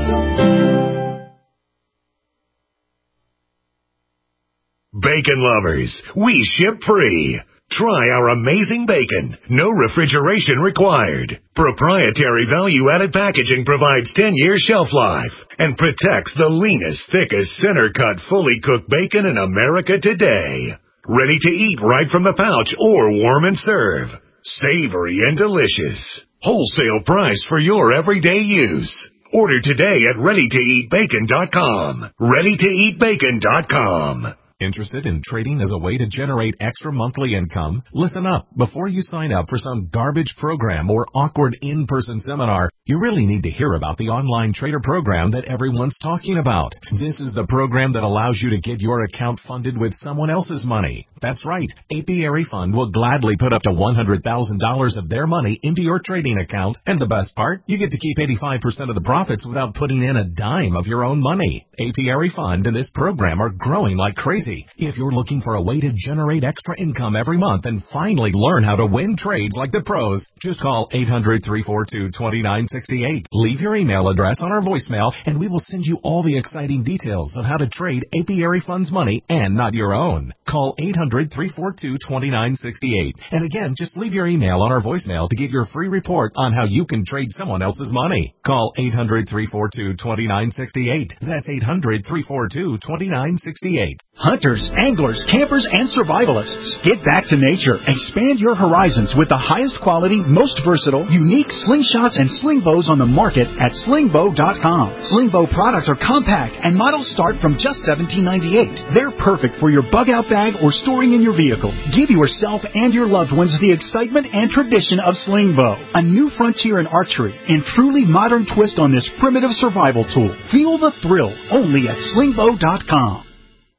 S11: Bacon lovers, we ship free. Try our amazing bacon. No refrigeration required. Proprietary value-added packaging provides ten year shelf life and protects the leanest, thickest, center-cut, fully cooked bacon in America today. Ready to eat right from the pouch or warm and serve. Savory and delicious. Wholesale price for your everyday use. Order today at ready to eat bacon dot com. ready to eat bacon dot com.
S13: Interested in trading as a way to generate extra monthly income? Listen up. Before you sign up for some garbage program or awkward in-person seminar, you really need to hear about the online trader program that everyone's talking about. This is the program that allows you to get your account funded with someone else's money. That's right. Apiary Fund will gladly put up to one hundred thousand dollars of their money into your trading account. And the best part, you get to keep eighty-five percent of the profits without putting in a dime of your own money. Apiary Fund and this program are growing like crazy. If you're looking for a way to generate extra income every month and finally learn how to win trades like the pros, just call eight hundred, three four two, two nine six eight. Leave your email address on our voicemail and we will send you all the exciting details of how to trade Apiary Fund's money and not your own. Call eight hundred, three four two, two nine six eight. And again, just leave your email on our voicemail to get your free report on how you can trade someone else's money. Call eight hundred, three four two, two nine six eight. That's eight hundred, three four two, two nine six eight.
S25: Hunters, anglers, campers, and survivalists. Get back to nature. Expand your horizons with the highest quality, most versatile, unique slingshots and sling bows on the market at sling bow dot com. Sling bow products are compact and models start from just seventeen ninety-eight. They're perfect for your bug out bag or storing in your vehicle. Give yourself and your loved ones the excitement and tradition of sling bow. A new frontier in archery and truly modern twist on this primitive survival tool. Feel the thrill only at sling bow dot com.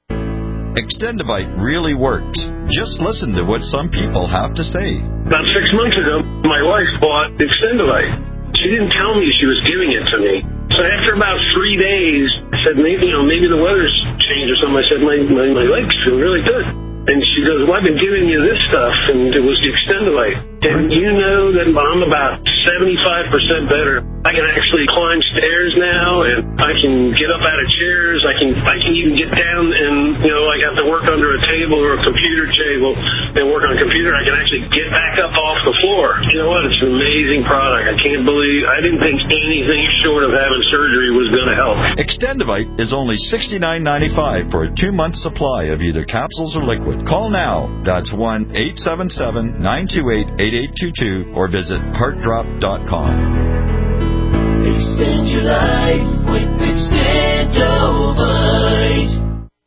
S26: Extendivite really works. Just listen to what some people have to say.
S9: About six months ago, my wife bought Extendivite. She didn't tell me she was giving it to me. So after about three days, I said, maybe, you know, maybe the weather's changed or something. I said, my, my, my legs feel really good. And she goes, well, I've been giving you this stuff, and it was the Extendivite. And you know that I'm about seventy-five percent better. I can actually climb stairs now, and I can get up out of chairs. I can I can even get down and, you know, like I have to work under a table or a computer table and work on a computer. I can actually get back up off the floor. You know what? It's an amazing product. I can't believe, I didn't think anything short of having surgery was going to help.
S26: Extendivite is only sixty-nine ninety-five for a two-month supply of either capsules or liquid. Call now. That's one eight seven seven, nine two eight, eight eight two two or visit heart drop dot com.
S1: Extend your life with Extendivite.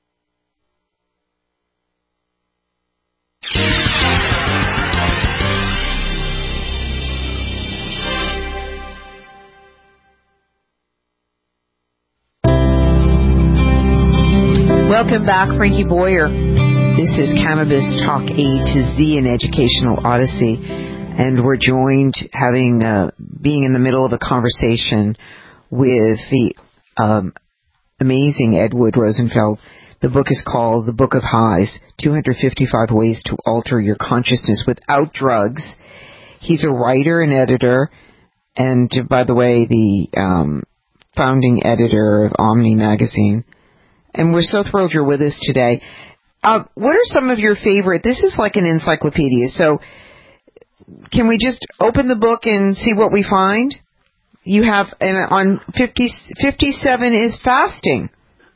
S2: Welcome back, Frankie Boyer. This is Cannabis Talk A to Z, an educational odyssey, and we're joined, having uh, being in the middle of a conversation with the um, amazing Edward Rosenfeld. The book is called The Book of Highs, two hundred fifty-five Ways to Alter Your Consciousness Without Drugs. He's a writer and editor, and by the way, the um, founding editor of Omni Magazine. And we're so thrilled you're with us today. Uh, what are some of your favorite? This is like an encyclopedia, so can we just open the book and see what we find? You have, and on fifty, fifty-seven is fasting.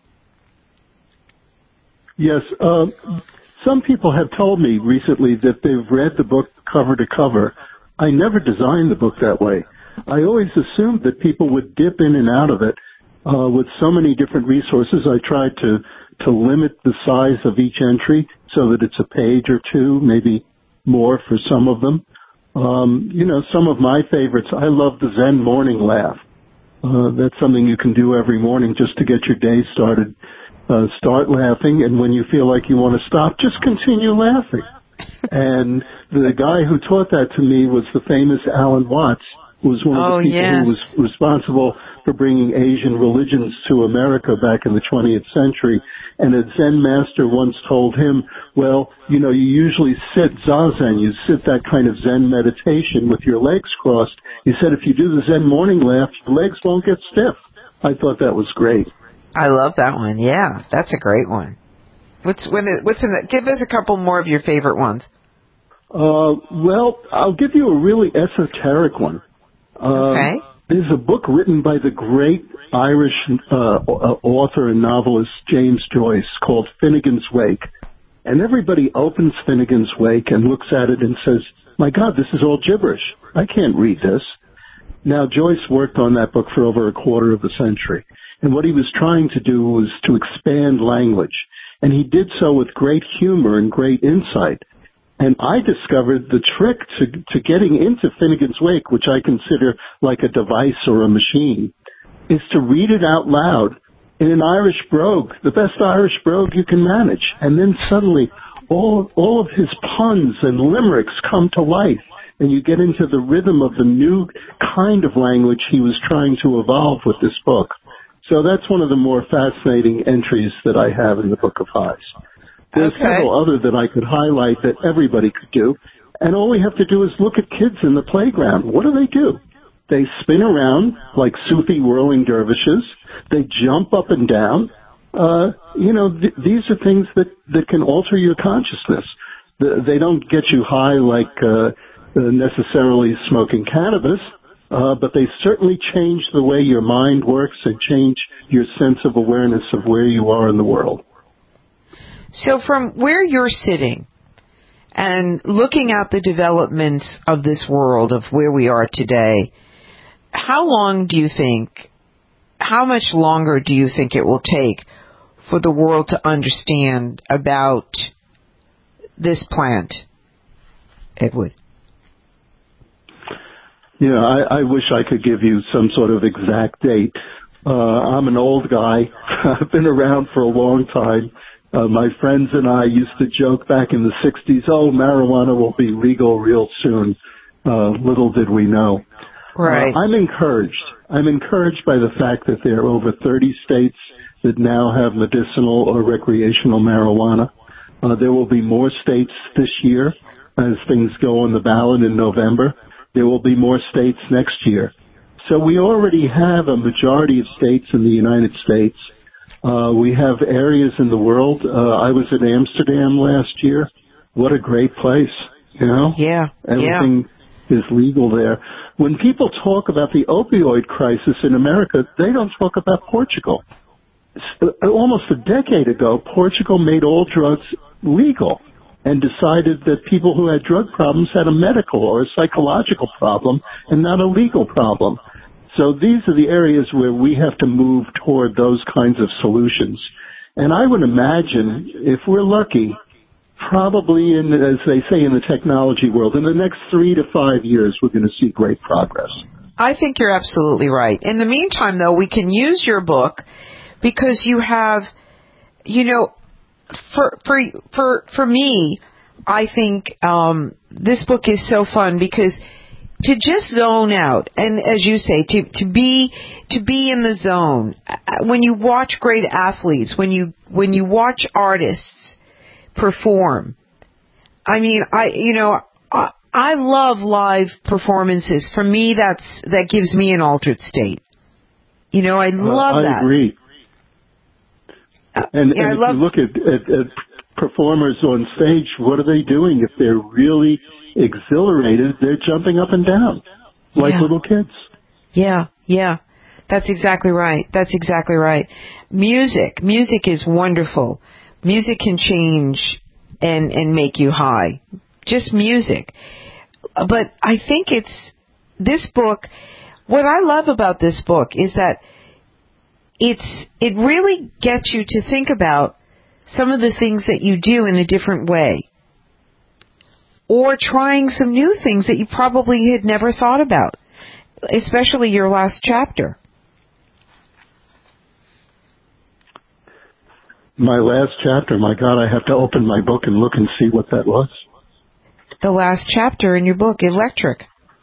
S20: Yes. Uh, some people have told me recently that they've read the book cover to cover. I never designed the book that way. I always assumed that people would dip in and out of it. Uh, with so many different resources, I tried to, to limit the size of each entry so that it's a page or two, maybe more for some of them. Um, you know, some of my favorites, I love the Zen morning laugh. Uh, that's something you can do every morning just to get your day started. Uh, start laughing, and when you feel like you want to stop, just continue laughing. And the guy who taught that to me was the famous Alan Watts, who was one of
S2: oh,
S20: the people
S2: yes.
S20: who was responsible for bringing Asian religions to America back in the twentieth century. And a Zen master once told him, well, you know, you usually sit zazen, you sit that kind of Zen meditation with your legs crossed. He said if you do the Zen morning laugh, your legs won't get stiff. I thought that was great.
S2: I love that one. Yeah, that's a great one. What's when it, what's in it? Give us a couple more of your favorite ones.
S20: Uh, well, I'll give you a really esoteric one. Uh,
S2: okay.
S20: There's a book written by the great Irish uh, author and novelist James Joyce called Finnegan's Wake. And everybody opens Finnegan's Wake and looks at it and says, my God, this is all gibberish. I can't read this. Now, Joyce worked on that book for over a quarter of a century. And what he was trying to do was to expand language. And he did so with great humor and great insight. And I discovered the trick to, to getting into Finnegan's Wake, which I consider like a device or a machine, is to read it out loud in an Irish brogue, the best Irish brogue you can manage. And then suddenly all, all of his puns and limericks come to life, and you get into the rhythm of the new kind of language he was trying to evolve with this book. So that's one of the more fascinating entries that I have in the Book of Highs. There's
S2: okay.
S20: several other that I could highlight that everybody could do. And all we have to do is look at kids in the playground. What do they do? They spin around like Sufi whirling dervishes. They jump up and down. Uh, you know, th- these are things that, that can alter your consciousness. The, they don't get you high like uh, uh, necessarily smoking cannabis, uh, but they certainly change the way your mind works and change your sense of awareness of where you are in the world.
S2: So from where you're sitting and looking at the developments of this world, of where we are today, how long do you think, how much longer do you think it will take for the world to understand about this plant, Edward?
S20: Yeah, I, I wish I could give you some sort of exact date. Uh, I'm an old guy. I've been around for a long time. Uh, my friends and I used to joke back in the sixties, oh, marijuana will be legal real soon. Uh, little did we know.
S2: Right.
S20: Uh, I'm encouraged. I'm encouraged by the fact that there are over thirty states that now have medicinal or recreational marijuana. Uh, there will be more states this year as things go on the ballot in November. There will be more states next year. So we already have a majority of states in the United States. Uh, we have areas in the world. Uh, I was in Amsterdam last year. What a great place, you know?
S2: Yeah.
S20: Everything
S2: yeah.
S20: is legal there. When people talk about the opioid crisis in America, they don't talk about Portugal. Almost a decade ago, Portugal made all drugs legal and decided that people who had drug problems had a medical or a psychological problem and not a legal problem. So these are the areas where we have to move toward those kinds of solutions. And I would imagine, if we're lucky, probably in, as they say in the technology world, in the next three to five years, we're going to see great progress.
S2: I think you're absolutely right. In the meantime, though, we can use your book because you have, you know, For for for for me, I think um, this book is so fun because to just zone out and, as you say, to to be to be in the zone when you watch great athletes, when you when you watch artists perform. I mean, I you know I, I love live performances. For me, that's that gives me an altered state. You know, I love
S20: uh, I
S2: that.
S20: I agree. And,
S2: yeah,
S20: and
S2: I love
S20: if you look at, at, at performers on stage, what are they doing? If they're really exhilarated, they're jumping up and down like
S2: yeah.
S20: little kids.
S2: Yeah, yeah. That's exactly right. That's exactly right. Music. Music is wonderful. Music can change and, and make you high. Just music. But I think it's, this book, what I love about this book is that It's it really gets you to think about some of the things that you do in a different way, or trying some new things that you probably had never thought about, especially your last chapter.
S20: My last chapter, my God, I have to open my book and look and see what that was.
S2: The last chapter in your book, Electric.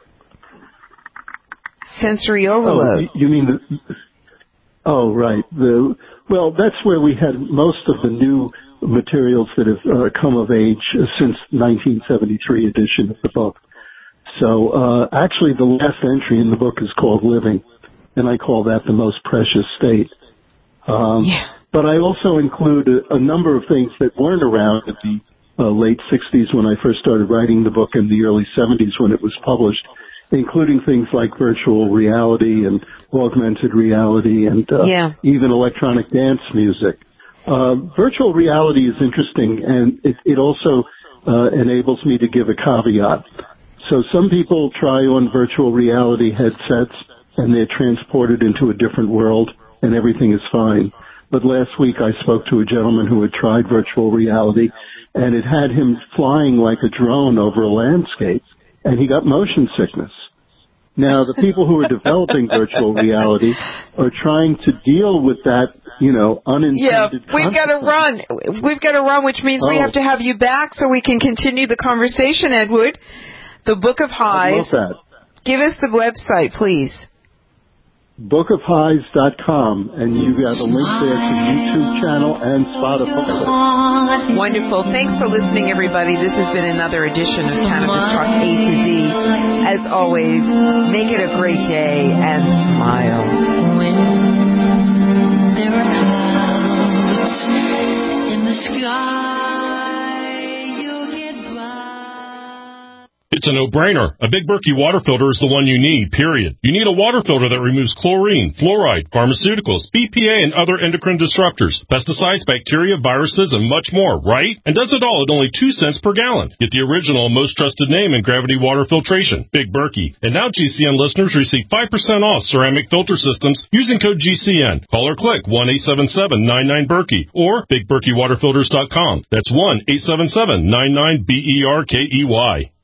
S2: Sensory overload.
S20: Oh, you mean the... Oh, right. The, well, that's where we had most of the new materials that have uh, come of age since nineteen seventy-three edition of the book. So, uh, actually the last entry in the book is called Living, and I call that the most precious state. Um,
S2: yeah.
S20: But I also include a, a number of things that weren't around in the uh, late sixties when I first started writing the book, and the early seventies when it was published, including things like virtual reality and augmented reality and uh,
S2: yeah.
S20: even electronic dance music. Uh, virtual reality is interesting, and it, it also uh, enables me to give a caveat. So some people try on virtual reality headsets, and they're transported into a different world, and everything is fine. But last week I spoke to a gentleman who had tried virtual reality, and it had him flying like a drone over a landscape, and he got motion sickness. Now, the people who are developing virtual reality are trying to deal with that, you know, unintended
S2: Yeah, we've got to run. We've got to run, which means oh. we have to have you back so we can continue the conversation, Edward. The Book of Highs.
S20: I love that.
S2: Give us the website, please.
S20: book of highs dot com, and you got a link there to the YouTube channel and Spotify.
S2: Wonderful. Thanks for listening, everybody. This has been another edition of Cannabis Talk A to Z. As always, make it a great day and smile. When there are clouds in the sky.
S1: It's a no-brainer. A Big Berkey water filter is the one you need, period. You need a water filter that removes chlorine, fluoride, pharmaceuticals, B P A, and other endocrine disruptors, pesticides, bacteria, viruses, and much more, right? And does it all at only two cents per gallon. Get the original and most trusted name in gravity water filtration, Big Berkey. And now G C N listeners receive five percent off ceramic filter systems using code G C N. Call or click one eight seven seven nine nine Berkey or big berkey water filters dot com. That's one eight seven seven nine nine B E R K E Y.